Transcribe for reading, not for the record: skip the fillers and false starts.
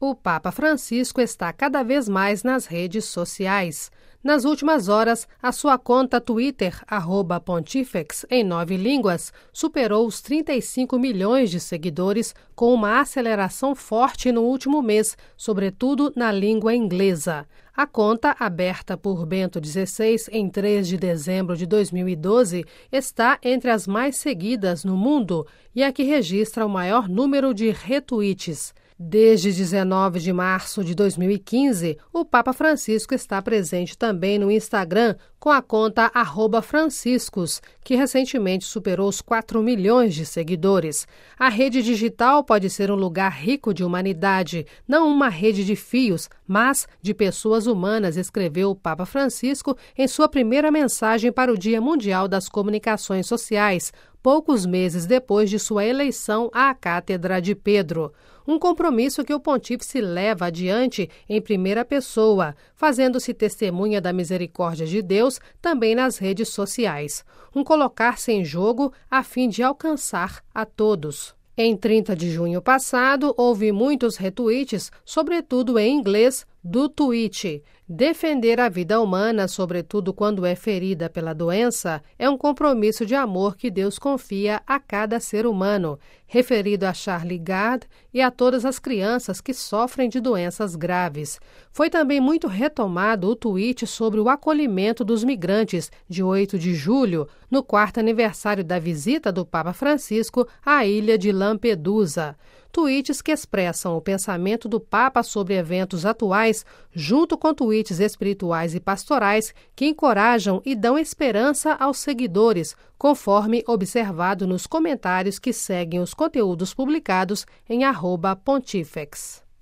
O Papa Francisco está cada vez mais nas redes sociais. Nas últimas horas, a sua conta Twitter, @Pontifex, em 9 línguas, superou os 35 milhões de seguidores, com uma aceleração forte no último mês, sobretudo na língua inglesa. A conta, aberta por Bento XVI em 3 de dezembro de 2012, está entre as mais seguidas no mundo e a que registra o maior número de retweets. Desde 19 de março de 2015, o Papa Francisco está presente também no Instagram com a conta @Franciscos, que recentemente superou os 4 milhões de seguidores. A rede digital pode ser um lugar rico de humanidade, não uma rede de fios, mas de pessoas humanas, escreveu o Papa Francisco em sua primeira mensagem para o Dia Mundial das Comunicações Sociais, poucos meses depois de sua eleição à Cátedra de Pedro. Um compromisso que o pontífice leva adiante em primeira pessoa, fazendo-se testemunha da misericórdia de Deus também nas redes sociais. Um colocar-se em jogo a fim de alcançar a todos. Em 30 de junho passado, houve muitos retweets, sobretudo em inglês, do tweet: defender a vida humana, sobretudo quando é ferida pela doença, é um compromisso de amor que Deus confia a cada ser humano, referido a Charlie Gard e a todas as crianças que sofrem de doenças graves. Foi também muito retomado o tweet sobre o acolhimento dos migrantes, de 8 de julho, no 4º aniversário da visita do Papa Francisco à ilha de Lampedusa. Tweets que expressam o pensamento do Papa sobre eventos atuais, junto com tweets espirituais e pastorais que encorajam e dão esperança aos seguidores, conforme observado nos comentários que seguem os conteúdos publicados em @Pontifex.